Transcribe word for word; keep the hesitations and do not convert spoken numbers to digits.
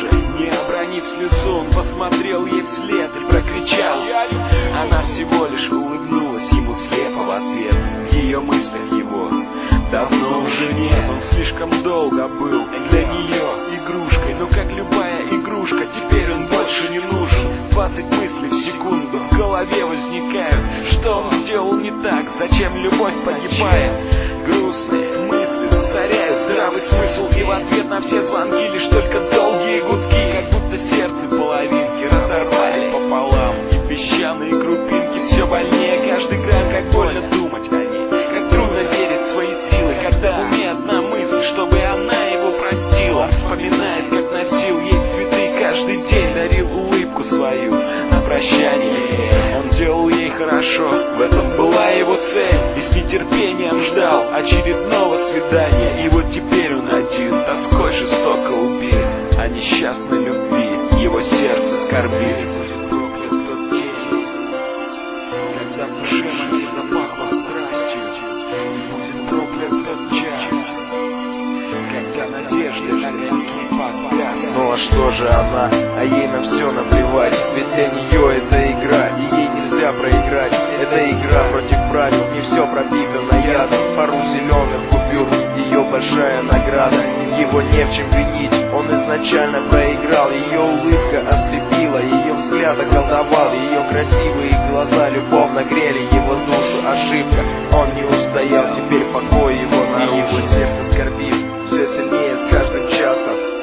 Не обронив слезу, он посмотрел ей вслед и прокричал. Она всего лишь улыбнулась ему слепо в ответ. В ее мыслях его давно уже нет. Он слишком долго был для нее игрушкой, но как любая игрушка, теперь он больше не нужен. Двадцать мыслей в секунду в голове возникают. Что он сделал не так? Зачем любовь погибает? Грустные мысли засоряют здравый смысл, и в ответ на все звонки лишь только долгие гудки, как будто сердце половинки разорвали пополам. И песчаные крупинки все больнее каждый грамм, как больно думать о ней, как трудно верить в свои силы, когда в уме одна мысль, чтобы она его простила. Он вспоминает, как носил ей цветы каждый день, дарил улыбку свою на прощание. Он делал ей хорошо, в этом была его цель, и с нетерпением ждал очередного свидания. И вот теперь он один, тоской жестоко убит, о несчастной любви его сердце скорбит. Будет проклят тот день, когда в душе моей запахло страстью, и будет проклят тот час, когда надежды огоньки погаснут. Ну а что же она? А ей на все наплевать, ведь для нее это игра, и ей нельзя проиграть. Это игра против правил, не все пропитано ядом, пару зеленых купюр, ее большая награда. Его не в чем винить, он изначально проиграл. Ее улыбка ослепила, ее взгляд околдовал, ее красивые глаза любовно грели его душу. Ошибка, он не устоял, теперь покой его нарушил. Его сердце скорбит все сильнее с каждым часом.